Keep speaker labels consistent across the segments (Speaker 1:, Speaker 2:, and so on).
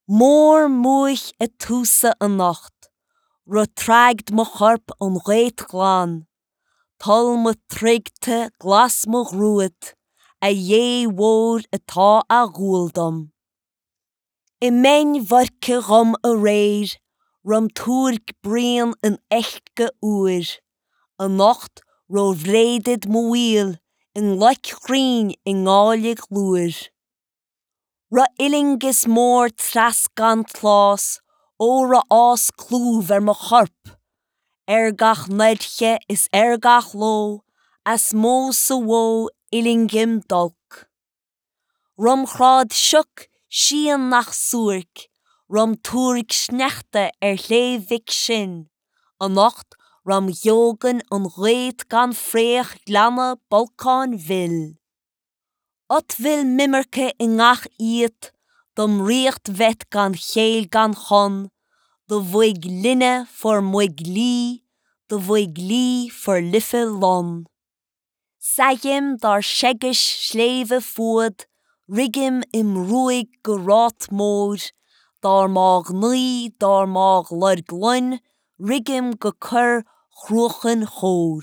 Speaker 1: Mór muich a túsa a nacht, ru tragd mo chorp an réit glán, tal mo trigte glas mo grúid, a dhé wór atá a gúldom. I mein vorke rom a réir, rom túrg brian an echtge úr, a nacht ro vréidid mo wheel, in lech chrín i ngálig lúr. Ra illingis mór tras gan tlás, ó ra ás clúv mo chorp. Ergach neidche is ergach lo, as mó sa wó illingim dolk. Rom chrad siuk sian nach súrk, rom túrg snechte lévik sin. A nacht rom jogen an réit gan fréach glanne balkán vil. Ot vil mimmerke in ngach iet, dom riecht vet gan chéil gan chon, de voig linne for moig lí, de voig lí for liffe lon. Sagim dar segis sleve food, rigim im roig gerát mór, dar mag nui, dar mag lurglun, rigim go cur chrochen chór.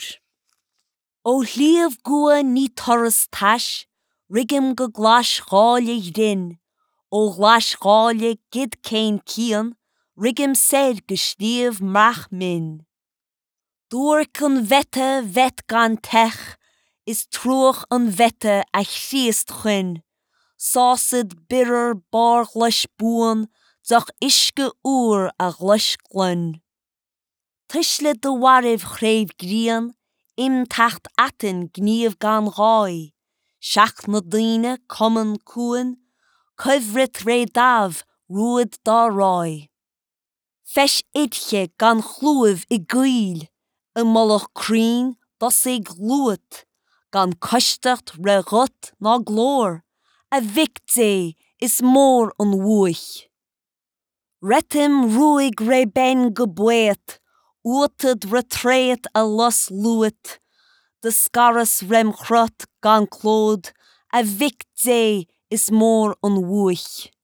Speaker 1: O lief goa ní torras tash, rigim go glas gálig din, o glas gálig gid cain cian, rigim said go stív mrach min. Dúr can vette vet gan tech, is trúch an vette a chríist chun, sásid bitter bar glas buan, zach iske úr a glas glun. Tisle de warif chréif grian, im tacht atin gníomh gan gáy, seach na daine common cúin, cyfrit ré dav rúid da ráy. Fesh idche gan chlúiv I gwyl, y molach crín dosig lúit, gan costacht re got na glór, a victe is mór an wúich. Retim rúig re ben gebuet, útid retreat a los lúit, de scaras rem chrot gan clód, a victe is mór an wúich.